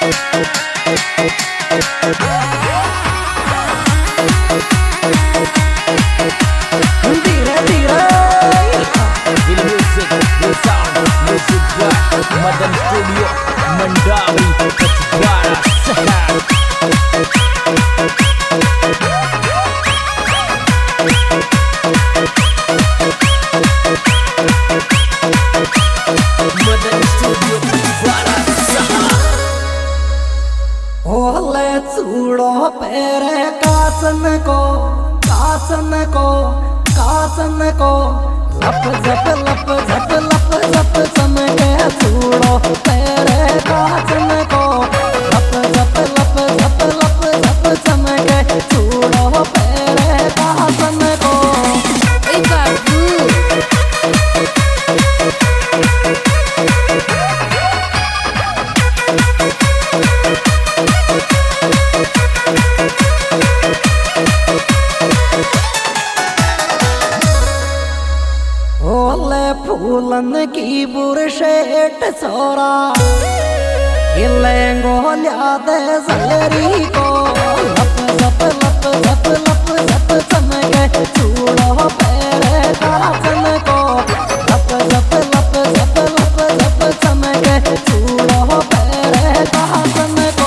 मदन studio Mandavi कचवाड़ा शहर। मदन studio कचवाड़ा शहर। ओले चूड़ो पेरे कासन को कासन को कासन को लप झप लप झप लप झप चमके चूड़ो पेरे कासन को लप झप लप झप लप झप चमके चूड़ो पेरे कासन को। ए बाबू ओले फूलन की बुरशेट छोरा लेंगो लिया दे सलरी को लप झप लप झप लप झप चमके चूड़ो पेरे कासन को लप झप लप झप लप झप चमके चूड़ो पेरे कासन को।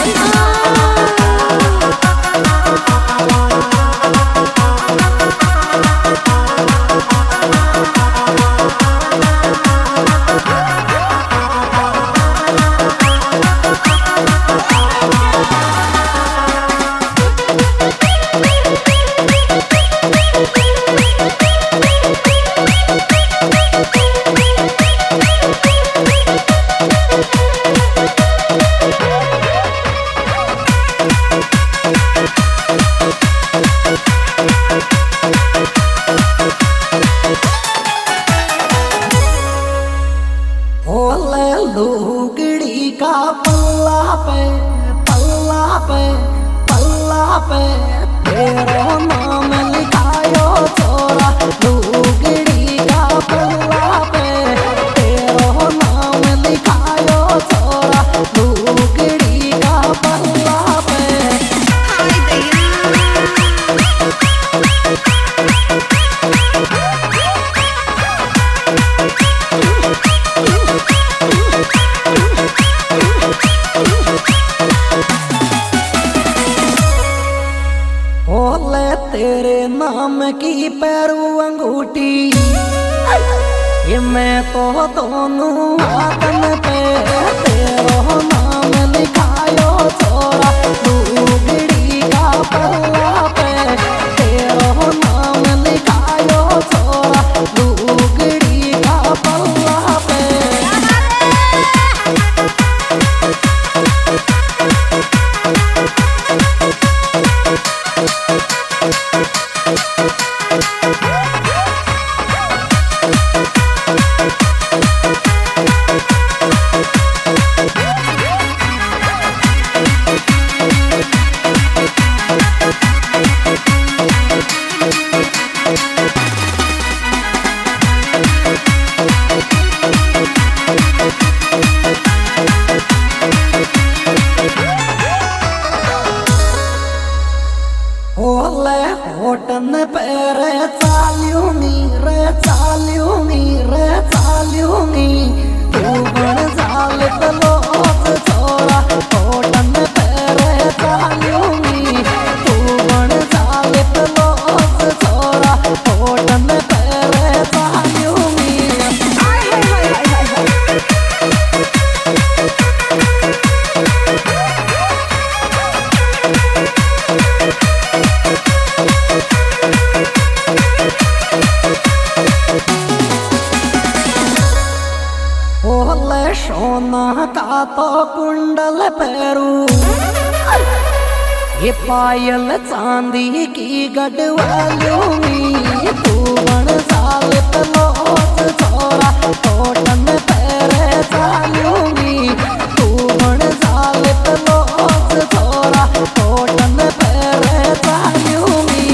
ओले लुगड़ी का पल्ला पे पल्ला पे पल्ला पे तेरो नाम लिखायो छोरा लुगड़ी का पल्ला पे तेरो नाम लिखायो छोरा लुगड़ी का पल्ला पे। हाय दैया ओले तेरे नाम की पैरू अंगूठी ये मैं तो दोनों हाथन पे तेरो नाम लिखायो छोरा लुगड़ी का पल्ला पे तेरो नाम लिखायो छोरा लुगड़ी का पल्ला पे। ओले होटन पे रे चाल्यूनी रे चाल्यूनी रे चाल्यूनी तू बन जाल तलोस छोरा होटन पे रे चाल्यूनी तू बन जाल तलोस छोरा होटन पे रे चाल्यूनी। हाय हाय हाय हाय हाय हाय ओले सोना का तो कुंडल पैरू ये पायल चांदी की गढ़वालूंगी तू बन साल तलोस छोरा होटन पैरे चालूंगी तू बन साल तलोस छोरा होटन पैरे चालूंगी।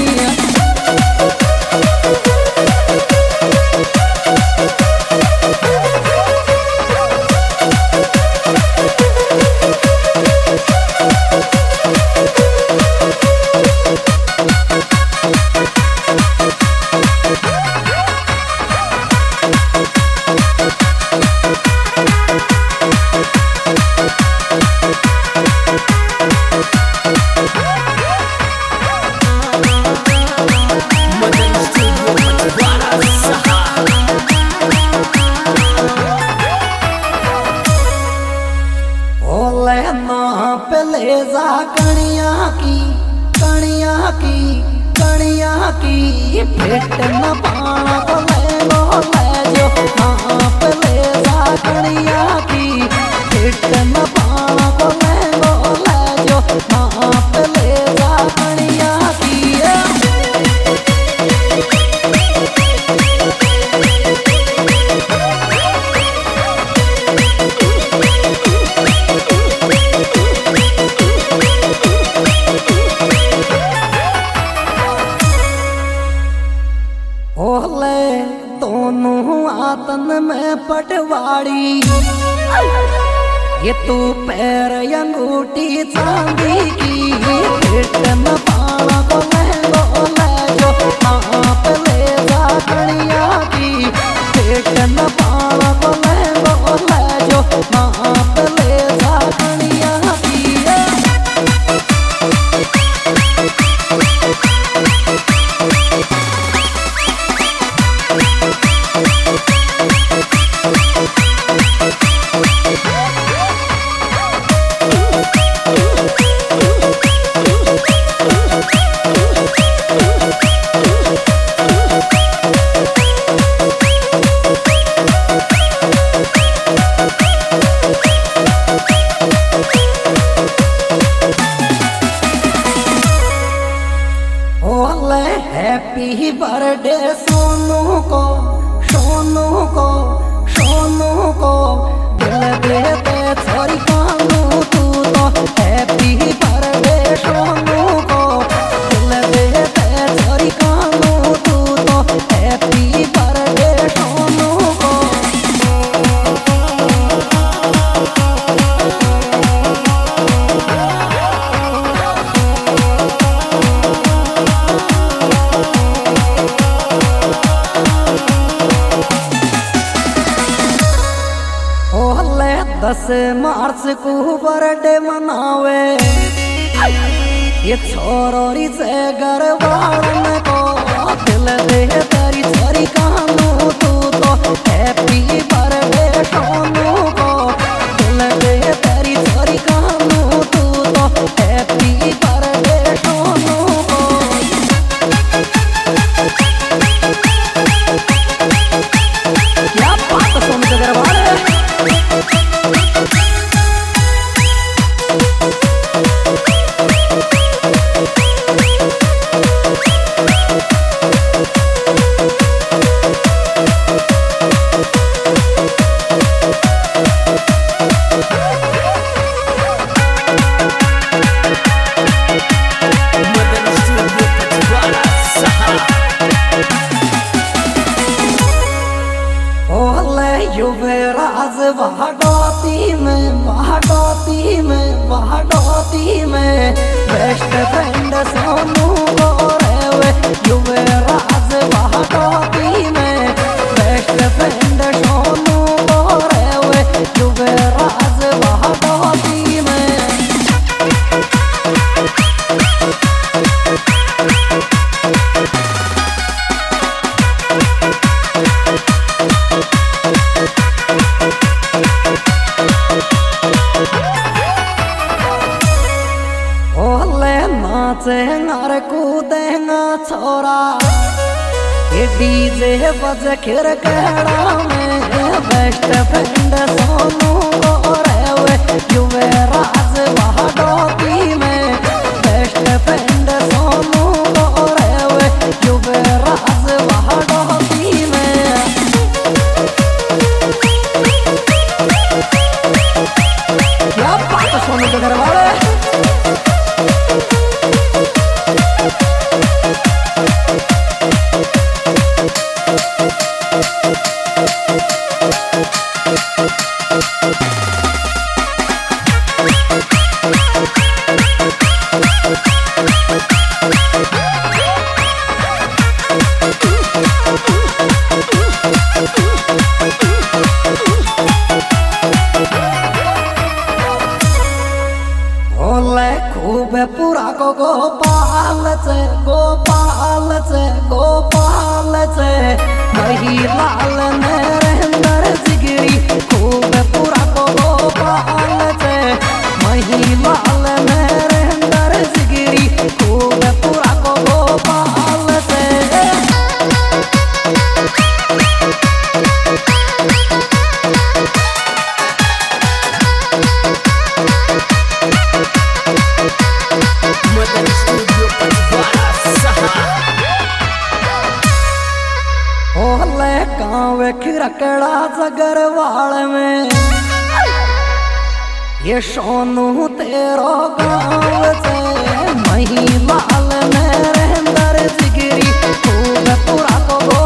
पे ले जा कणिया की कणिया की कणिया की पेट न पाना को ले लो ले जो हाँ पे ले जा कणिया की पेट न पाना को ले लो ले जो हाँ पे ले जा कणिया की ओले दोनों आतन में पटवाड़ी ये तू पैर अंगूठी चांदी की पेट न पाना को ले लो ले जो हाँ पे ले जा कणिया की पेट न पाना को ले लो ले जो हाँ पे ले जा कणिया की हैप्पी बर्थडे सोनू को सोनू को सोनू को दिल दे दे छोरी कानू तू तो हैप्पी बर्थडे सोनू को दिल दे दे छोरी कानू तू तो हैप्पी बर्थडे सोनू को ओले 10 मार्च को बर्थडे मनावे ये छोरोरी से घर वालन को दिल दे तेरी छोरी कानू तू तो हैप्पी बर्थडे सोनू को दिल दे तेरी छोरी कानू तू तो हैप्पी बर्थडे सोनू को क्या बात सोनू के घर वाले मदन स्टूडियो पचवाड़ा सहा ओले युवराज वहाडोती में बेस्ट फ्रेंड सोनू को रे युवराज वहाडोती में बेस्ट फ्रेंड सोनू को रे युवराज वहाडोती में ओले नाचेंगा रे कूदेंगा छोरा ये डीजे बज खिर कहड़ा में बेस्ट फ्रेंड सोनू को रे युवराज वहाडोती में बेस्ट फ्रेंड सोनू को रे युवराज वहाडोती में क्या बात सोनू के घर वाले ओले खूब पूरा को गोपाल से वही लाल नरेंद्र जिगरी खूब पूरा को गोपाल से वही लाल ककड़ा जगरवाल में ये सोनू तेरो गाँव से मही लाल नरेंद्र जिगरी खूब पूरा को